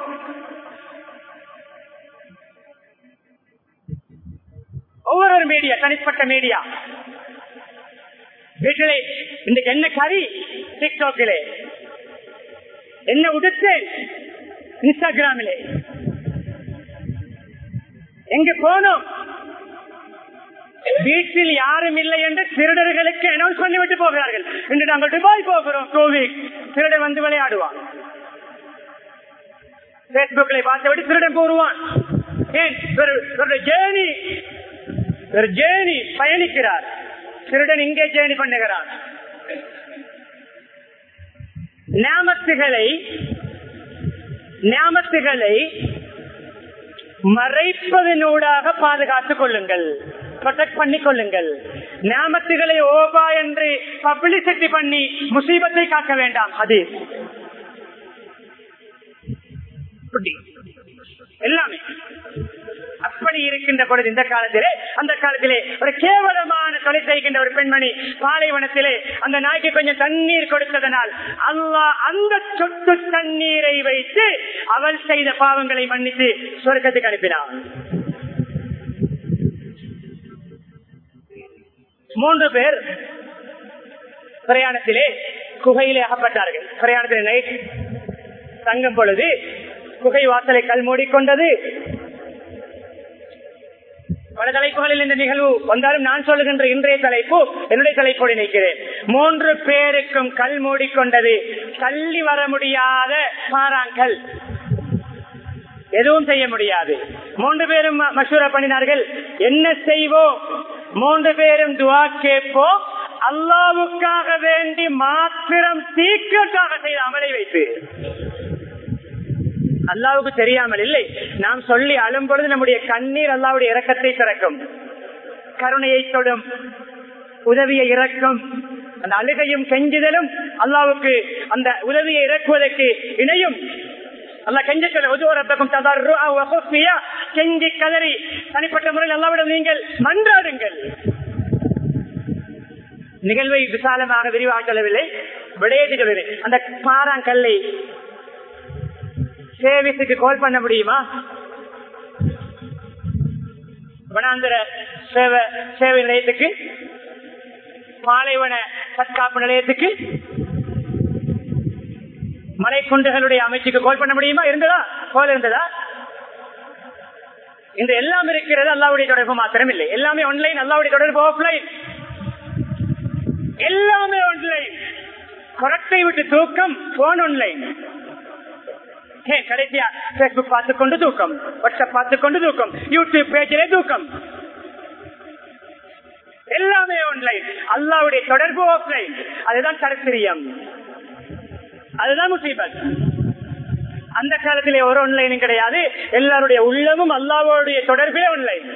Speaker 1: ஒவ்வொரு மீடியா, தனிப்பட்ட மீடியா, வீட்டிலே இன்றைக்கு என்ன கறி, டிக்டாக்கிலே என்ன உடுத்தேன், இன்ஸ்டாகிராமிலே எங்க போனோம், வீட்டில் யாரும் இல்லை என்று திருடர்களுக்கு அனௌன்ஸ் பண்ணிவிட்டு போகிறார்கள். இன்று நாங்கள் துபாய் போகிறோம், டூ வீக் திருடன் வந்து விளையாடுவான். பேஸ்புக்ல பார்த்துவிட்டு திருடன் போடுவான். ஏன் ஜேர்னி ஒரு ஜேர்னி பயணிக்கிறார், திருடன் இங்கே ஜேர்னி பண்ணுகிறார். நியாமத்துகளை நியாமத்துகளை மறைப்பதனூடாக பாதுகாத்துக் கொள்ளுங்கள், ப்ரொடெக்ட் பண்ணிக் கொள்ளுங்கள். நியாமத்துகளை ஓபா என்று பப்ளிசிட்டி பண்ணி முசீபத்தை காக்க வேண்டாம். ஹதீஸ் இருக்கின்ற பொழுது இந்த காலத்திலே அந்த காலத்திலே ஒரு கேவலமான தொலை செய்கின்ற ஒரு பெண்மணி பாலைவனத்திலே அந்த நாய்க்கு கொஞ்சம் தண்ணீர் கொடுத்ததனால் அல்லாஹ் அந்த சொட்டு தண்ணீரை வைத்து அவள் செய்த பாவங்களை மன்னித்து சொர்க்கத்துக்கு அனுப்பினான். மூன்று பேர் பிரயாணத்திலே குகையிலே அகப்பட்டார்கள். பிரயாணத்திலே நைட் தங்கும் பொழுது குகை வாசலை கல் மூடிக்கொண்டது. பல தலைப்புகளில் இந்த நிகழ்வு வந்தாலும் நான் சொல்லுகின்ற இன்றைய தலைப்பு என்னுடைய தலைப்போடு நினைக்கிறேன். மூன்று பேருக்கும் கல் மூடிக்கொண்டது. தள்ளி வர முடியாத பாறாங்கல், எதுவும் செய்ய முடியாது. மூன்று பேரும் மஷூரா பண்ணினார்கள், என்ன செய்வோம்? மூன்று பேரும் துஆ கேட்போம், அல்லாஹ்வுக்காக வேண்டி மாத்திரம் சீக்கிரட்டாக செய்த அமலை வைத்து. அல்லாஹ்வுக்கு தெரியாமல் இல்லை, நாம் சொல்லி அழும் பொழுது நம்முடைய கண்ணீர் அல்லாஹ்வுடைய இரக்கத்தை திறக்கும், கருணையை தொடும், உதவியை இறக்கும். அந்த அழுகையும் கெஞ்சுதலும் அல்லாஹ்வுக்கு அந்த உதவியை இறக்குவதற்கு இணையும். அல்லாஹ் கெஞ்சி கதறி தனிப்பட்ட முறையில் அல்லாஹ்விடம் நீங்கள் மன்றாடுங்கள். நிகழ்வை விசாலமாக விரிவாக சொல்லவில்லை, விடையேற்றுகிறது. அந்த பாறாங்கல்லை சேவிஸுக்கு கால் பண்ண முடியுமா? வனாந்திர சேவை சேவை நிலையத்துக்கு, பாலைவன தற்காப்பு நிலையத்துக்கு, மலை குண்டுகளுடைய அமைச்சுக்கு கால் பண்ண முடியுமா? இருந்ததா? கால் இருந்ததா? இந்த எல்லாம் இருக்கிறது, அல்லாஹ்வுடைய தொடர்பு மாத்திரம் இல்லை. எல்லாமே ஆன்லைன், அல்லாஹ்வுடைய தொடர்பு ஆஃப்லைன். எல்லாமே ஆன்லைன். கொரட்டை விட்டு தூக்கம், போன் ஆன்லைன். கடைசியா பேஸ்புக் பார்த்துக்கொண்டு தூக்கம், வாட்ஸ்அப் பார்த்துக்கொண்டு தூக்கம், யூடியூப் பேஜிலே தூக்கம். எல்லாமே ஆன்லைன், அல்லாஹ்வுடைய தொடர்பு ஆஃப்லைன். அதுதான் சரித்திரியம், அதுதான் முசீபத். அந்த காலத்திலே ஒரு ஆன்லைனும் கிடையாது, எல்லாருடைய உள்ளமும் அல்லாஹ்வுடைய தொடர்பே ஆன்லைன்.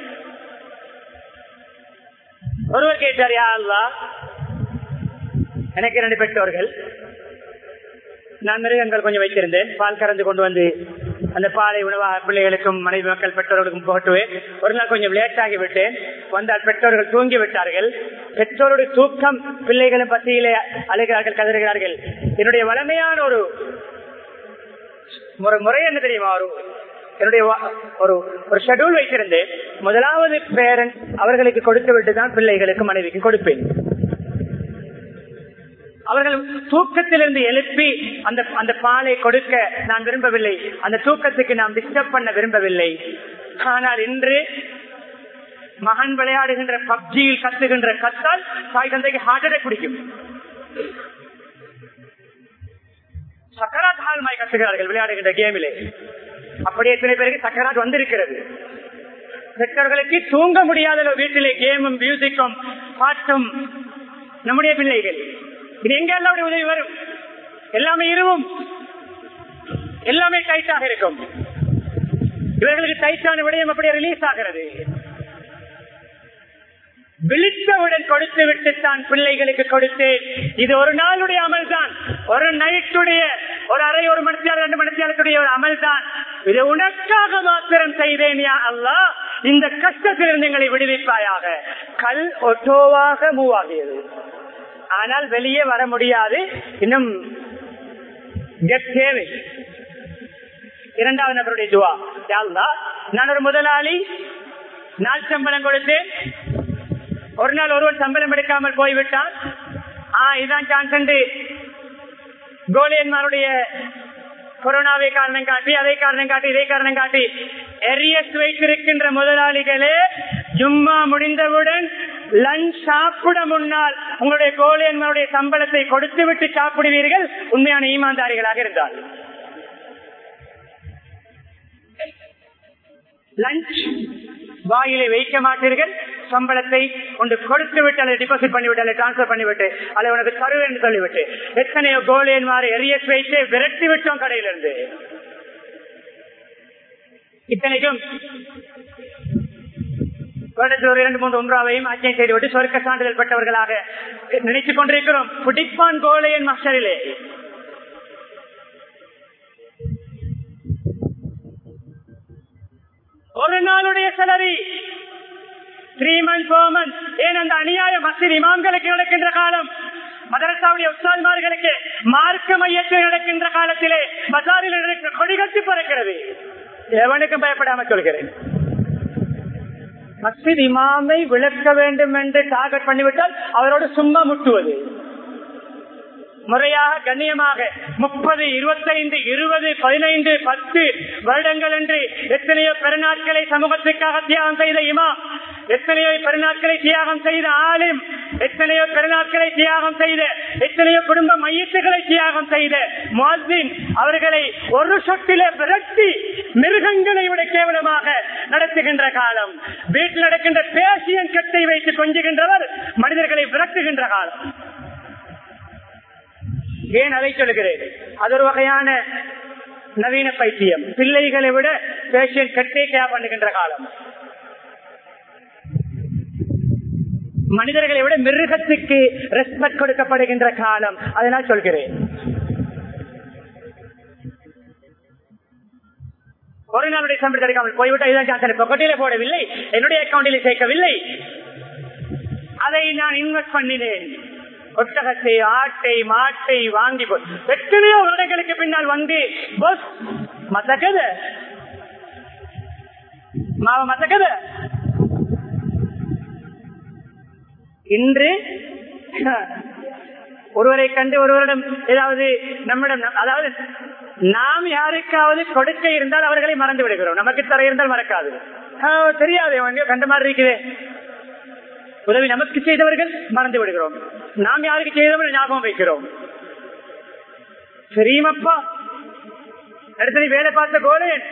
Speaker 1: ஒருவர் கேட்டார், யா அல்லாஹ், எனக்கு இரண்டு பெற்றோர்கள், நான் மிருகங்கள் கொஞ்சம் வைத்திருந்தேன், பால் கறந்து கொண்டு வந்து அந்த பாலை உணவாக பிள்ளைகளுக்கும் மனைவி மக்கள் பெற்றோர்களுக்கும் போட்டுவேன். ஒரு நாள் கொஞ்சம் லேட் ஆகிவிட்டேன், வந்தால் பெற்றோர்கள் தூங்கி விட்டார்கள். பெற்றோருடைய தூக்கம், பிள்ளைகளும் பசியிலே அழுகிறார்கள், கதறுகிறார்கள். என்னுடைய வளமையான ஒரு முறை என்ன தெரியுமா? ஒரு என்னுடைய ஒரு ஒரு ஷெட்யூல் வைத்திருந்தேன். முதலாவது பேரண்ட் அவர்களுக்கு கொடுத்து விட்டு தான் பிள்ளைகளுக்கு மனைவிக்கு கொடுப்பேன். அவர்கள் தூக்கத்திலிருந்து எழுப்பி அந்த அந்த பாலை கொடுக்க நான் விரும்பவில்லை, அந்த தூக்கத்துக்கு நாம் டிஸ்டர்ப் பண்ண விரும்பவில்லை. ஆனால் இன்று மகன் விளையாடுகின்ற பப்ஜியில் கத்துகின்ற கத்தால் தாய் தந்தைக்கு ஹார்ட் அட்டாக் குடிக்கும். சக்கராத் ஹால்மாய் கத்துகிறார்கள் விளையாடுகின்ற கேமிலே. அப்படியே எத்தனை பேருக்கு சக்கராத் வந்திருக்கிறது. பெற்றோர்களுக்கு தூங்க முடியாத வீட்டிலே கேமும் மியூசிக்கும் பாட்டும். நம்முடைய பிள்ளைகள் இது எங்க எல்லாருடைய உதவி வரும்? எல்லாமே இருவும், எல்லாமே டைட்டாக இருக்கும். இவர்களுக்கு டைட்டான விடயம் அப்படியே ரிலீஸ் ஆகிறது. விழித்தவுடன் கொடுத்து விட்டு தான் பிள்ளைகளுக்கு கொடுத்தேன். இது ஒரு நாளுடைய அமல் தான், ஒரு நைட்டுடைய ஒரு அரை ஒரு மணித்தியால் ரெண்டு மணித்தியாலத்துடைய ஒரு அமல் தான். இது உனக்காக மாத்திரம் செய்தேன் யா அல்லாஹ், இந்த கஷ்டத்திலிருந்து எங்களை விடுவிப்பாயாக. கல் ஒட்டோவாக மூவ் ஆகியது, ஆனால் வெளியே வர முடியாது. இன்னும் தேவை. இரண்டாவது நபருடைய துவா, யா அல்லாஹ், நான் ஒரு முதலாளி, நாள் சம்பளம் கொடுத்தேன், ஒரு நாள் ஒருவர் சம்பளம் எடுக்காமல் போய்விட்டான். ஆஹ் இதான் சான்ஸ். கோலியன்மாருடைய கொரோனாவை காரணம் காட்டி, அதை காரணம் காட்டி, இதை காரணம் காட்டி எரியஸ் வைத்திருக்கின்ற முதலாளிகளே, ஜும்மா முடிந்தவுடன் லஞ்ச் சாப்பிட முன்னால் உங்களுடைய கோலியன்மாருடைய சம்பளத்தை கொடுத்து விட்டு சாப்பிடுவீர்கள், உண்மையான ஈமான்தாரிகளாக இருந்தால். லஞ்ச் வாயிலை வைக்க மாட்டீர்கள், சம்பளத்தை கொண்டு கொடுத்து விட்டு அல்லது டிபாசிட் பண்ணிவிட்டு அல்லது டிரான்ஸ்பர் பண்ணிவிட்டு அல்லது உனக்கு தருவேன் என்று சொல்லிவிட்டு. எத்தனையோ கோலியன்மாரை எரியஸ் வைத்து விரட்டி விட்டோம் கடையிலிருந்து. இத்தனைக்கும் வருடத்தில் இரண்டு மூன்று உம்ராவையும் அச்சயம் செய்துவிட்டு சொர்க்க சான்றிதழ் பெற்றவர்களாக நினைத்துக் கொண்டிருக்கிறோம். புடிப்பான் கோலியன் மஹ்ஷரிலே. ஒரு ஒரு நாளுடைய salary three month four month ஏன் அந்த அநியாய மஸ்ஜித் இமாம்களுக்கு நடக்கின்ற காலம், மதரசாவுடைய உஸ்தாத்மார்களுக்கு மார்க்க மையத்தில் நடக்கின்ற காலத்திலே பஜாரில் கொடிகட்டி பறக்கிறது. எவனுக்கும் பயப்படாம சொல்கிறேன். மஸ்ஜித் இமாமை விளக்க வேண்டும் என்று டார்கெட் பண்ணிவிட்டால் அவரோடு சும்மா முட்டுவது. முறையாக கண்ணியமாக முப்பது இருபத்தைந்து இருபது பதினைந்து பத்து வருடங்கள் என்று எத்தனையோ பெருநாட்களை சமூகத்திற்காக தியாகம் செய்த இமாம், எத்தனையோ பெருநாட்களை தியாகம் செய்த ஆலிம், எத்தனையோ பெருநாட்களை தியாகம் செய்த, எத்தனையோ குடும்ப மையத்துகளை தியாகம் செய்த முஅஸ்ஸின் அவர்களை ஒரு சொட்டிலே விரட்டி மிருகங்களை விட கேவலமாக நடத்துகின்ற காலம். வீட்டில் நடக்கின்ற பேசியன் கட்டை வைத்து கொஞ்சுகின்றவர் மனிதர்களை விரட்டுகின்ற காலம். ஏன் அதை சொல்கிறேன்? அது ஒரு வகையான நவீன பைத்தியம். பிள்ளைகளை விட பேஷியன் கட்டை கேர் பண்ணுகின்ற காலம். மனிதர்களை விட மிருகத்துக்கு ரெஸ்பெக்ட் கொடுக்கப்படுகின்ற காலம். அதனால் சொல்கிறேன். ஒரு நாளுடைய சம்பளம் கிடைக்காமல் போய்விட்டால் பொக்கட்டிலே போடவில்லை, என்னுடைய அக்கௌண்டில் சேர்க்கவில்லை, அதை நான் இன்வெஸ்ட் பண்ணினேன். ஒட்டகத்தை ஆட்டை மாட்டை வாங்கி எத்தனையோ வருடங்களுக்கு பின்னால் வந்து மசகத மாவ மசகத இன்று ஒருவரை கண்டு ஒருவரிடம் ஏதாவது நம்மிடம், அதாவது நாம் யாருக்காவது கொடுக்க இருந்தால் அவர்களை மறந்து விடுகிறோம். நமக்கு தர இருந்தால் மறக்காது. தெரியாது கண்ட மாதிரி இருக்குது. உதவி நமக்கு செய்தவர்கள் மறந்து விடுகிறோம். நாம் யாருக்கு செய்தவர்கள் ஞாபகம் வைக்கிறோம். தெரியுமப்பா அடுத்த வேலை பார்த்த கோலேன்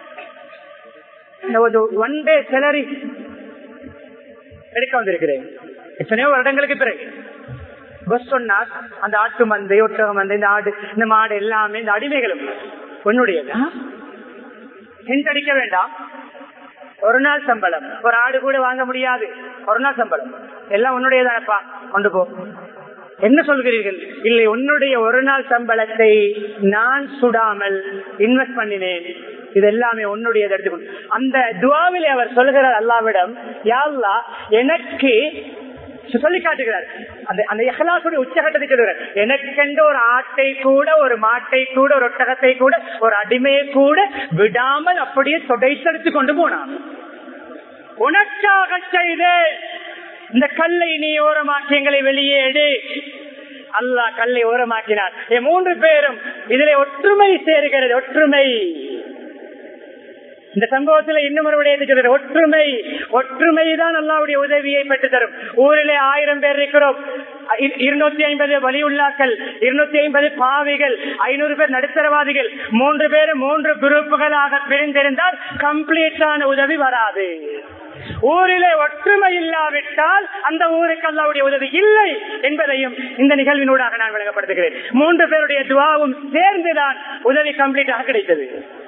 Speaker 1: ஒன் டே சேலரி எடுக்க வந்திருக்கிறேன். எத்தனையோ வருடங்களுக்கு பிறகு பஸ் சொன்னார், அந்த ஆட்டு மந்தை ஒட்டகம் மந்தை இந்த ஆடு இந்த மாடு எல்லாமே இந்த அடிமைகளும் உன்னுடையதா? அடிக்க வேண்டாம், ஒரு நாள் சம்பளம், ஒரு ஆடு கூட வாங்க முடியாது, ஒரு நாள் சம்பளம் எல்லாம் உன்னுடையதானப்பா, கொண்டு போ. என்ன சொல்கிறீர்கள்? இல்லை, உன்னுடைய ஒரு நாள் சம்பளத்தை நான் சுடாமல் இன்வெஸ்ட் பண்ணினேன், இது எல்லாமே உன்னுடையது எடுத்துக்கொண்டு. அந்த துவாவிலே அவர் சொல்கிறார் அல்லாவிடம், யா அல்லாஹ் எனக்கு சொல்லி காட்டுகிறார். அந்த இஹ்லாஸுடைய உச்சகட்டத்தை சொல்கிறார், எனக்கென்று ஒரு ஆட்டை கூட ஒரு மாட்டை கூட ஒரு ஒட்டகத்தை கூட ஒரு அடிமையை கூட விடாமல் அப்படியே தொடைத்தெடுத்து கொண்டு போனான். உனக்காக செய்த இந்த கல்லை நீ ஓரமாக்கி எங்களை வெளியே எடு. அல்லாஹ் கல்லை ஓரமாக்கினார். மூன்று பேரும் இதிலே ஒற்றுமை சேர்கிறது. ஒற்றுமை இந்த சம்பவத்தில் இன்னும் ஒரு விடயத்தை ஒற்றுமை ஒற்றுமைதான் அல்லாஹ்வுடைய உதவியை பெற்று தரும். ஊரிலே ஆயிரம் பேர் இருக்கிறோம், இருநூத்தி ஐம்பது வலியுள்ளாக்கள், இருநூத்தி ஐம்பது பாவிகள், ஐநூறு பேர் நடுத்தரவாதிகள், மூன்று பேர் மூன்று குரூப்புகளாக பிரிந்திருந்தால் கம்ப்ளீட்டான உதவி வராது. ஊரிலே ஒற்றுமை இல்லாவிட்டால் அந்த ஊருக்கு அல்லாஹ்வுடைய உதவி இல்லை என்பதையும் இந்த நிகழ்வினூடாக நான் விளங்கப்படுத்துகிறேன். மூன்று பேருடைய துஆவும் சேர்ந்துதான் உதவி கம்ப்ளீட்டாக கிடைத்தது.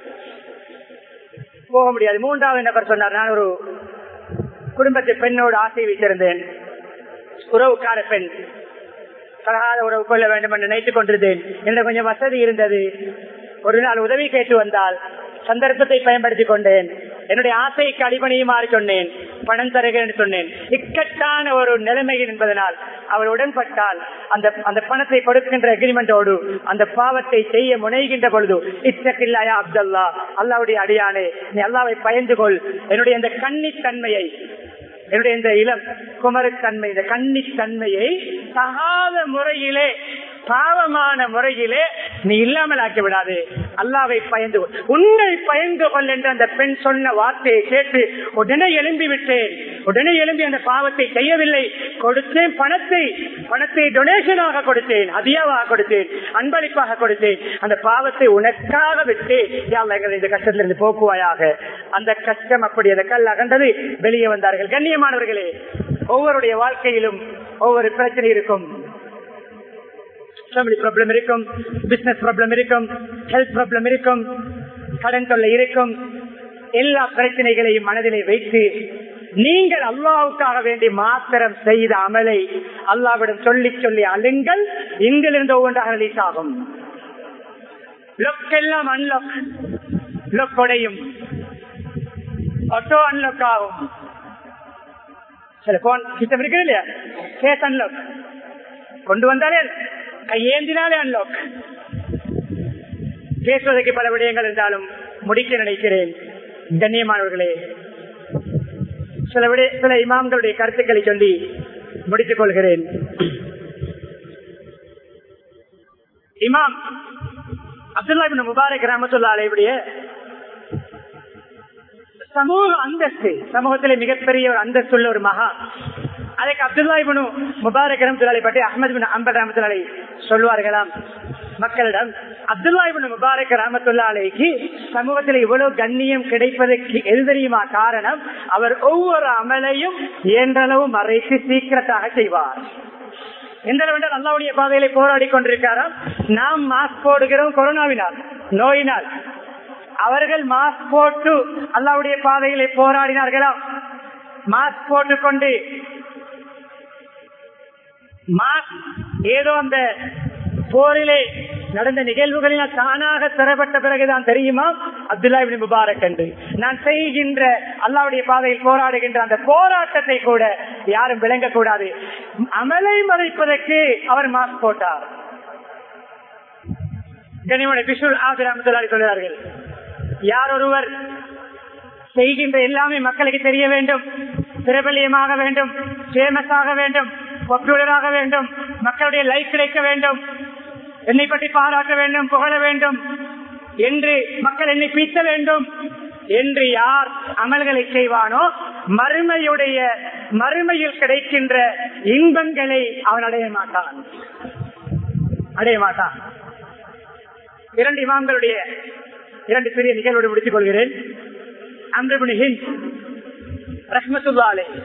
Speaker 1: போக முடியாது. மூன்றாவது நபர் சொன்னார், நான் ஒரு குடும்பத்தை பெண்ணோடு ஆசை வைத்திருந்தேன், உறவுக்கார பெண், தகாத உறவு கொள்ள வேண்டும் என்று நினைத்துக் கொண்டிருந்தேன். எனக்கு கொஞ்சம் வசதி இருந்தது. ஒரு நாள் உதவி கேட்டு வந்தால் சந்தர்ப்பத்தை பயன்படுத்திக் கொண்டேன். என்னுடைய ஆசைக்கு அடிபணியுமாறு சொன்னேன், பணம் தருகிறேன் என்று சொன்னேன். இக்கட்டான ஒரு நிலைமையில் என்பதனால் அவள் உடன்பட்டால் அந்த அந்த பணத்தை கொடுக்கின்ற அக்ரிமெண்டோடு அந்த பாவத்தை செய்ய முனைகின்ற பொழுது, இத்தகில்லாயா அப்துல்லா, அல்லாஹ்வுடைய அடியானே நீ அல்லாஹ்வை பயந்து கொள், என்னுடைய இந்த கன்னித்தன்மையை, என்னுடைய இந்த இளம் குமரத்தன்மை, இந்த கன்னித்தன்மையை தகாத முறையிலே பாவமான முறையிலே நீ இல்லாமல் ஆக்கி விடாது, அல்லாஹ்வை பயந்து கொள், உன்னை பயந்து கொள் என்று அந்த பெண் சொன்ன வார்த்தையை கேட்டு உடனே எழும்பி விட்டேன். உடனே எழும்பி அந்த பாவத்தை செய்யவில்லை. கொடுத்தேன், பணத்தை பணத்தை டொனேஷனாக கொடுத்தேன், ஹதியாவாக கொடுத்தேன், அன்பளிப்பாக கொடுத்தேன். அந்த பாவத்தை உனக்காக விட்டு எங்களை இந்த கஷ்டத்திலிருந்து போக்குவாயாக. அந்த கஷ்டம் அப்படி அந்த கல் அகண்டது, வெளியே வந்தார்கள். கண்ணியமானவர்களே, ஒவ்வொருடைய வாழ்க்கையிலும் ஒவ்வொரு பிரச்சனை இருக்கும். ஃபேமிலி ப்ராப்ளம் இருக்கும், பிசினஸ் ப்ராப்ளம் இருக்கும், ஹெல்த் ப்ராப்ளம் இருக்கும், கடன் தொல்லை இருக்கும். எல்லா பிரச்சனைகளையும் மனதிலே வைத்து நீங்கள் அல்லாஹ்வுக்காக வேண்டி மாத்திரம் செய்த அமலை அல்லாஹ்விடம் சொல்லி சொல்லி அழுங்கள். இங்கிலிருந்து ஒவ்வொன்றாக ரிலீஸ் ஆகும். லொக் எல்லாம் அன்லாக், லொக் உடையும். ஆட்டோ அன்லாக் ஆகும். சில போன் சிஸ்டம் இருக்குது இல்லையா, கேஸ் அன்லாக் கொண்டு வந்தாலே கையேந்தினாலே அன்லாக். பேசுவதற்கு பல விடயங்கள் இருந்தாலும் முடிக்க நினைக்கிறேன். கண்ணியமானவர்களே, சில விட சில இமாம்களுடைய கருத்துக்களை சொல்லி முடித்துக் கொள்கிறேன். இமாம் அப்துல்லா இப்னு முபாரக் ரஹ்மத்துல்லாஹி அலைஹிவுடைய சமூக அந்தஸ்து, சமூகத்திலே மிகப்பெரிய ஒரு அந்தஸ்துள்ள ஒரு மகா. அதுக்கு அப்துல்லா இப்னு முபாரக் ரஹ்மத்துல்லாஹி பற்றி அஹ்மத் பின் ஹம்பல் ரஹ்மத்துல்லாஹி சொல்வார்களாம் மக்களிடம், அப்துல்லா இப்னு முபாரக் ரஹ்மத்துல்லாஹி அலைஹி சமூகத்தில் இவ்வளவு கண்ணியம் கிடைப்பதற்கு எது தெரியுமா காரணம்? அவர் ஒவ்வொரு அமலையும் இயன்றளவு மறைத்து சீக்கிரத்தாக செய்வார். எந்த அளவென்றால் அல்லாஹ்வுடைய பாதையிலே போராடி கொண்டிருக்காராம். நாம் மாஸ்க் போடுகிறோம் கொரோனாவினால், நோயினால். அவர்கள் மாஸ்க் போட்டு அல்லாஹ்வுடைய பாதையிலே போராடினார்களாம். மாஸ்க் போட்டுக்கொண்டு மாஸ்க் ஏதோ அந்த போரிலே நடந்த நிகழ்வுகளில் தானாக தரப்பட்ட பிறகுதான் தெரியுமா அப்துல்லா இப்னு முபாரக் என்று. நான் செய்கின்ற அல்லாஹ்வுடைய பாதையில் போராடுகின்ற அந்த போராட்டத்தை கூட யாரும் விளங்கக்கூடாது, அமலை மறைப்பதற்கு அவர் மாஸ்க் போட்டார். சொல்கிறார்கள், யார் ஒருவர் செய்கின்ற எல்லாமே மக்களுக்கு தெரிய வேண்டும், பிரபலியமாக வேண்டும், ஃபேமஸ் ஆக வேண்டும், பாப்புலராக வேண்டும், மக்களுடைய லைக் கிடைக்க வேண்டும், என்னை பற்றி பாராட்ட வேண்டும், புகழ வேண்டும் என்று மக்கள் என்னை பீத்த வேண்டும் என்று யார் அமல்களை செய்வானோ மறுமையுடைய மறுமையில் கிடைக்கின்ற இன்பங்களை அவன் அடைய மாட்டான் அடைய மாட்டான் இரண்டு இமாம்களுடைய இரண்டு பெரிய நிகழ்வோடு முடித்துக் கொள்கிறேன். அம்ர் இப்னு ஹிந்த் ரஹ்மத்துல்லாஹி அலைஹி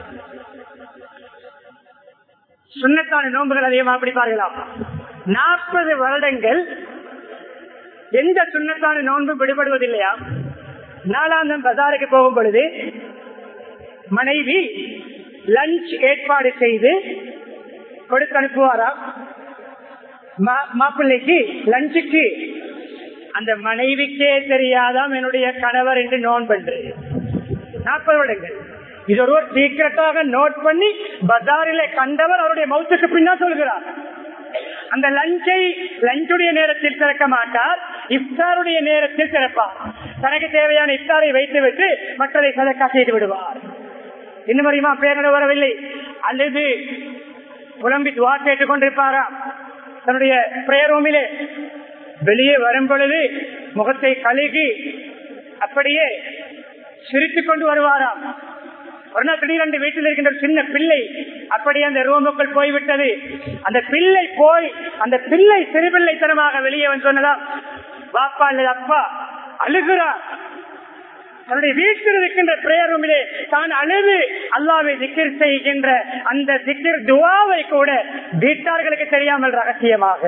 Speaker 1: சுன்னத்தான நோன்புகள் அதிகமாக பிடிப்பார்களாம். நாற்பது வருடங்கள் எந்த சுன்னத்தான நோன்பும் விடுபடுவதில்லையா? நாளாந்தம் பஜாருக்கு போகும் பொழுது மனைவி லஞ்ச் ஏற்பாடு செய்து கொடுத்து அனுப்புவாரா மாப்பிள்ளைக்கு லஞ்சுக்கு? அந்த மனைவிக்கே தெரியாதாம் என்னுடைய கணவர் என்று நோன்பு என்று. நாற்பது வருடங்கள் இது ஒருவர் சீக்கிரட்டாக நோட் பண்ணி பஜாரிலே கண்டவர் அவருடைய மௌத்துக்கு பின்னால் சொல்கிறார். அந்த லஞ்சை லஞ்சுடைய நேரத்தில் திறக்க மாட்டார், இஃப்தாருடைய நேரத்தில் திறப்பார். தனக்கு தேவையான இஃப்தாரை வைத்துவிட்டு மற்றதை சதக்கா செய்து விடுவார். இன்னும் வரையுமா பேரட வரவில்லை அல்லது புலம்பி துவா கேட்டுக் கொண்டிருப்பாரா தன்னுடைய பிரேயர் ரூமிலே. வெளியே வரும் பொழுது முகத்தை கழுகி அப்படியே சிரித்துக் கொண்டு வருவாராம். ஒரு நாள் திடீரென்று வீட்டில் இருக்கின்ற சின்ன பிள்ளை அப்படியே அந்த ரூமுக்குள் போய்விட்டது. அந்த பிள்ளை போய் அந்த பிள்ளை சிறுபிள்ளைத்தனமாக வெளியே வந்து சொன்னதாம், பாப்பா அல்லது அப்பா அழுகிறார். தன்னுடைய வீட்டில் இருக்கின்ற பிரேயர் ரூமிலே தான் அழுது அல்லாஹ்வை திக்ர் செய்கின்ற அந்த திக்ர் துஆவை கூட வீட்டார்களுக்கு தெரியாமல் ரகசியமாக.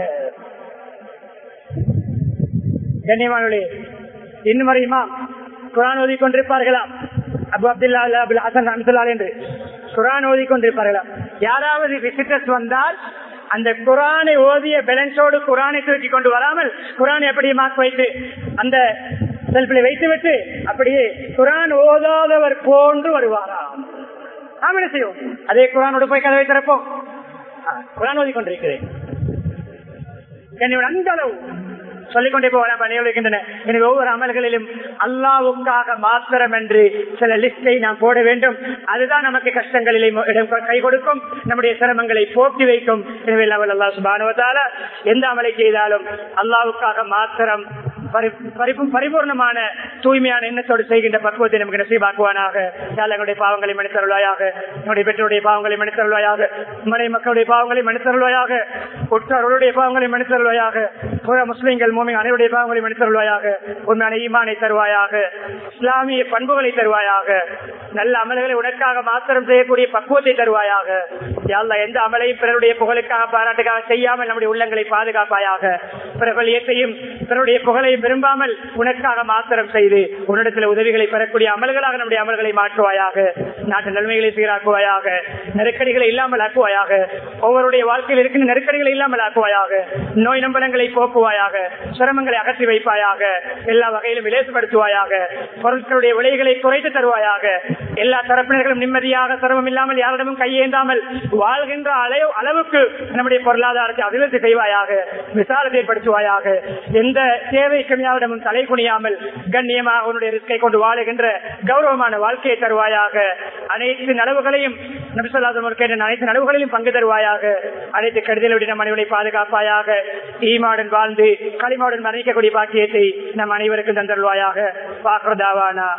Speaker 1: கண்ணியமானவர்களே, இன்னும் வரையுமா குர்ஆன் ஓதி கொண்டிருப்பார்களாம். அபு அப்துல்லா அபுல் ஹசன் ரஹ்மத்துல்லாஹி என்று குர்ஆன் ஓதி கொண்டிருப்பார்களாம். யாராவது விசிட்டர்ஸ் வந்தால் அந்த குர்ஆனை ஓதிய பேலன்ஸோடு குர்ஆனை தூக்கி கொண்டு வராமல் குர்ஆனை அப்படியே மார்க் வைத்து அந்த செல்ஃபில் வைத்துவிட்டு அப்படியே குர்ஆன் ஓதாதவர் போன்று வருவாராம். நாம் என்ன செய்வோம்? அதே குர்ஆனோடு போய் கதவை திறப்போம். குர்ஆன் ஓதி கொண்டிருக்கிறேன். அந்த அளவு சொல்லிக்கொண்டே போகலாம் பணியிருக்கின்றன. எனவே ஒவ்வொரு அமல்களிலும் அல்லாஹ்வுக்காக மாத்திரம் என்று சில லிஸ்டை நாம் போட வேண்டும். அதுதான் நமக்கு கஷ்டங்களிலே கை கொடுக்கும், நம்முடைய சிரமங்களை போக்கி வைக்கும். எனவே அல்லாஹ் சுப்ஹானஹு வ தஆலா எந்த அமலை செய்தாலும் அல்லாஹ்வுக்காக மாத்திரம் பரிபூர்ணமான தூய்மையான எண்ணத்தோடு செய்கின்ற பக்குவத்தை நமக்கு நசீபாக்குவானாக. எங்களுடைய பாவங்களை மன்னித்தருள்வாயாக, நம்முடைய பெற்றோருடைய பாவங்களை மன்னித்தருள்வாயாக, மனை மக்களுடைய பாவங்களை மன்னித்தருள்வாயாக, உற்றார்களுடைய பாவங்களை மன்னித்தருள்வாயாக, முஸ்லிம்கள் மூமின் அனைவருடைய பாவங்களை மன்னித்தருள்வாயாக, உண்மையான ஈமானை தருவாயாக, இஸ்லாமிய பண்புகளை தருவாயாக, நல்ல அமல்களை உனக்காக மாத்திரம் செய்யக்கூடிய பக்குவத்தை தருவாயாக. யாழ்லா எந்த அமலையும் பிறருடைய புகழுக்காக பாராட்டுக்காக செய்யாமல் நம்முடைய உள்ளங்களை பாதுகாப்பாயாக. பிரபலியத்தையும் பிறருடைய புகழையும் விரும்பாமல் உனக்காக மாத்திரம் செய்து உன்னிடத்தில் உதவிகளை பெறக்கூடிய அமல்களாக நம்முடைய அமல்களை மாற்றுவாயாக. நாட்டு நன்மைகளை சீராக்குவாயாக, நெருக்கடிகளை இல்லாமல் ஆக்குவாயாக, ஒவ்வொருடைய வாழ்க்கையில் இருக்கின்ற நெருக்கடிகளை இல்லாமல் ஆக்குவாயாக, நோய் நம்பலங்களை போக்குவாயாக, சிரமங்களை அகற்றி வைப்பாயாக, எல்லா வகையிலும் விலேசப்படுத்துவாயாக, பொருட்களுடைய விலைகளை குறைத்து தருவாயாக, எல்லா தரப்பினர்களும் நிம்மதியாக சிரமம் இல்லாமல் யாரிடமும் கையேந்தாமல் வாழ்கின்ற அளவுக்கு நம்முடைய பொருளாதாரத்தை அபிவிருத்தி செய்வாயாக, விசாலத்தை ஏற்படுத்துவாயாக, எந்த தேவைக்கும் யாரிடமும் தலை குனியாமல் கண்ணியமாக உன்னுடைய ரிஸ்கை கொண்டு வாழுகின்ற கௌரவமான வாழ்க்கையை தருவாயாக. அனைத்து நலவுகளையும் அனைத்து நலவுகளையும் பங்கு தருவாயாக. அனைத்து கடிதங்களுடைய நம் அனைவரை பாதுகாப்பாயாக. ஈமாவுடன் வாழ்ந்து களிமாவுடன் மரணிக்கக்கூடிய பாக்கியத்தை நம் அனைவருக்கும் தந்தருவாயாக. வாக்குதாவானா